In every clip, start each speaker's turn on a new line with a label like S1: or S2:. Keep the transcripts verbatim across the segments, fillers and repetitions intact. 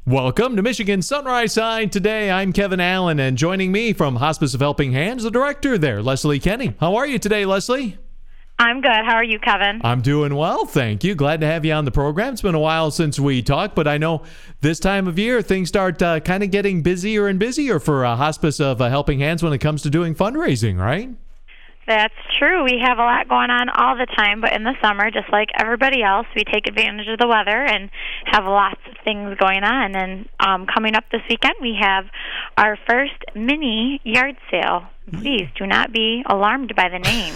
S1: Welcome to Michigan Sunrise Side. Today, I'm Kevin Allen, and joining me from Hospice of Helping Hands, the director there, Leslie Kenny. How are you today, Leslie?
S2: I'm good. How are you, Kevin?
S1: I'm doing well, thank you. Glad to have you on the program. It's been a while since we talked, but I know this time of year, things start uh, kind of getting busier and busier for uh, Hospice of uh, Helping Hands when it comes to doing fundraising, right?
S2: That's true. We have a lot going on all the time, but in the summer, just like everybody else, we take advantage of the weather and have lots of things going on. And um, coming up this weekend, we have our first mini yard sale. Please do not be alarmed by the name.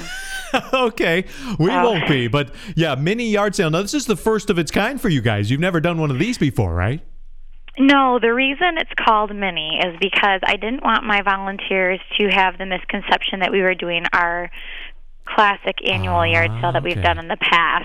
S1: Okay, we
S2: Oh.
S1: won't be, but yeah, mini yard sale. Now, this is the first of its kind for you guys. You've never done one of these before, right?
S2: No, the reason it's called mini is because I didn't want my volunteers to have the misconception that we were doing our classic annual
S1: Ah,
S2: yard sale that we've
S1: okay.
S2: done in the past.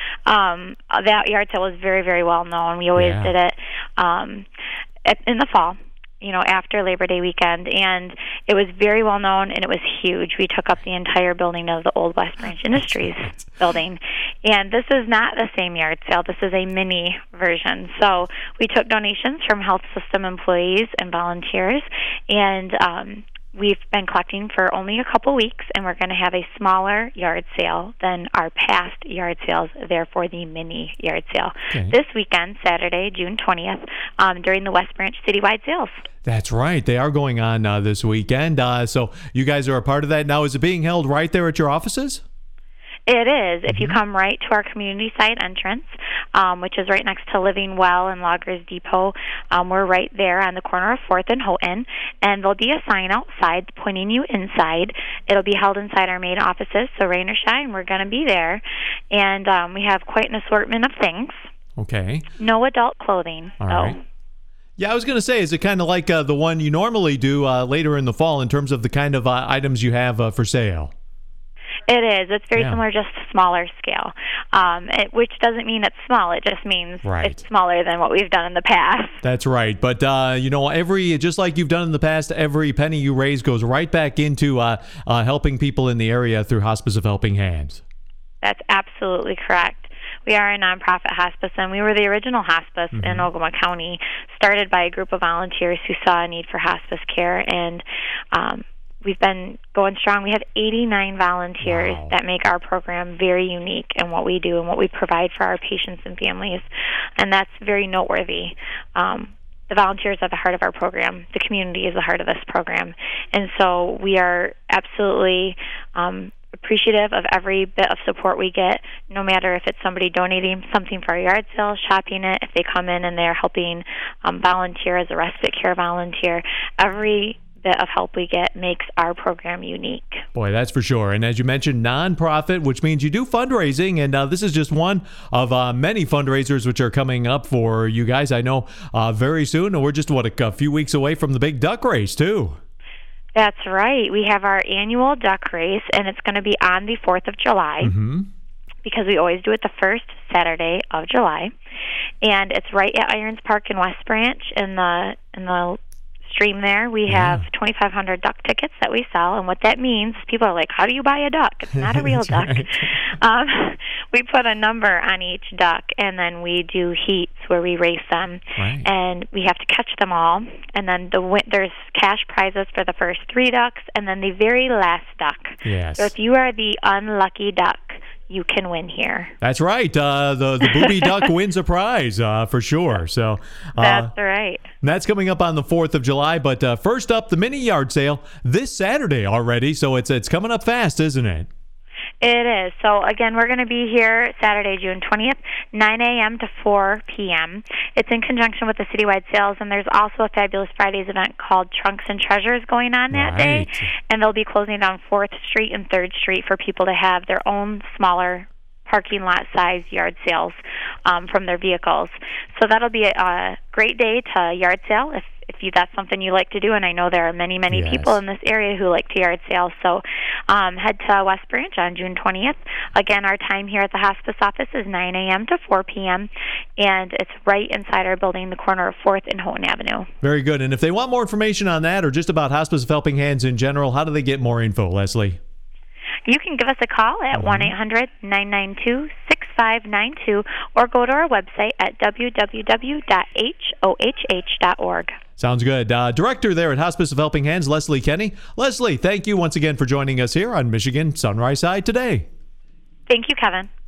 S2: Um, that yard sale was very, very well known. We always
S1: Yeah.
S2: did it um, at, in the fall, you know, after Labor Day weekend, and it was very well known, and it was huge. We took up the entire building of the old West Branch Industries building, and this is not the same yard sale. This is a mini version. So we took donations from health system employees and volunteers, and um, we've been collecting for only a couple weeks, and we're going to have a smaller yard sale than our past yard sales, therefore the mini yard sale.
S1: Okay.
S2: This weekend, Saturday, June twentieth, um, during the West Branch citywide sales.
S1: That's right. They are going on uh, this weekend. Uh, so you guys are a part of that. Now, is it being held right there at your offices?
S2: It is. If you come right to our community site entrance, um, which is right next to Living Well and Loggers Depot, um, we're right there on the corner of fourth and Houghton, and there'll be a sign outside pointing you inside. It'll be held inside our main offices, so rain or shine, we're going to be there. And um, we have quite an assortment of things.
S1: Okay.
S2: No adult clothing,
S1: All
S2: though.
S1: right. Yeah, I was going to say, is it kind of like uh, the one you normally do uh, later in the fall in terms of the kind of uh, items you have uh, for sale?
S2: It is. It's very
S1: Yeah.
S2: similar, just smaller scale, um, it, which doesn't mean it's small. It just means
S1: Right.
S2: it's smaller than what we've done in the past.
S1: That's right. But, uh, you know, every just like you've done in the past, every penny you raise goes right back into uh, uh, helping people in the area through Hospice of Helping Hands.
S2: That's absolutely correct. We are a nonprofit hospice, and we were the original hospice
S1: Mm-hmm.
S2: in Ogama County, started by a group of volunteers who saw a need for hospice care, and um, we've been going strong. We have eighty-nine volunteers
S1: Wow.
S2: that make our program very unique in what we do and what we provide for our patients and families, and that's very noteworthy. Um, the volunteers are the heart of our program. The community is the heart of this program, and so we are absolutely um, appreciative of every bit of support we get, no matter if it's somebody donating something for our yard sale, shopping it, if they come in and they're helping um, volunteer as a respite care volunteer. Every bit of help we get makes our program unique.
S1: Boy, that's for sure. And as you mentioned, nonprofit, which means you do fundraising, and uh, this is just one of uh, many fundraisers which are coming up for you guys. I know uh, very soon, and we're just, what, a, a few weeks away from the big duck race, too.
S2: That's right. We have our annual duck race, and it's going to be on the fourth of July.
S1: Mm-hmm.
S2: Because we always do it the first Saturday of July, and it's right at Irons Park in West Branch in the in the stream there. We
S1: Yeah.
S2: have twenty-five hundred duck tickets that we sell, and what that means, people are like, how do you buy a duck? It's not a real
S1: That's
S2: duck.
S1: right.
S2: Um, we put a number on each duck, and then we do heats where we race them,
S1: Right.
S2: and we have to catch them all, and then the win- there's cash prizes for the first three ducks, and then the very last duck.
S1: Yes.
S2: So if you are the unlucky duck, you can win here.
S1: That's right. Uh, the the booby duck wins a prize uh, for sure. So uh,
S2: That's right.
S1: that's coming up on the fourth of July. But uh, first up, the mini yard sale this Saturday already. So it's it's coming up fast, isn't it?
S2: It is. So, again, we're going to be here Saturday, June twentieth, nine a.m. to four p.m. It's in conjunction with the citywide sales, and there's also a Fabulous Fridays event called Trunks and Treasures going on that day.
S1: Right.
S2: And they'll be closing down fourth Street and third Street for people to have their own smaller parking lot size yard sales um, from their vehicles. So that'll be a, a great day to yard sale if if you that's something you like to do, and I know there are many, many
S1: Yes.
S2: people in this area who like to yard sales. So um, head to West Branch on June twentieth. Again, our time here at the hospice office is nine a.m. to four p.m., and it's right inside our building, the corner of fourth and Houghton Avenue.
S1: Very good. And if they want more information on that or just about Hospice of Helping Hands in general, how do they get more info, Leslie?
S2: You can give us a call at one eight hundred nine nine two six five nine two or go to our website at w w w dot h o h h dot org.
S1: Sounds good. Uh, director there at Hospice of Helping Hands, Leslie Kenny. Leslie, thank you once again for joining us here on Michigan Sunrise Side today.
S2: Thank you, Kevin.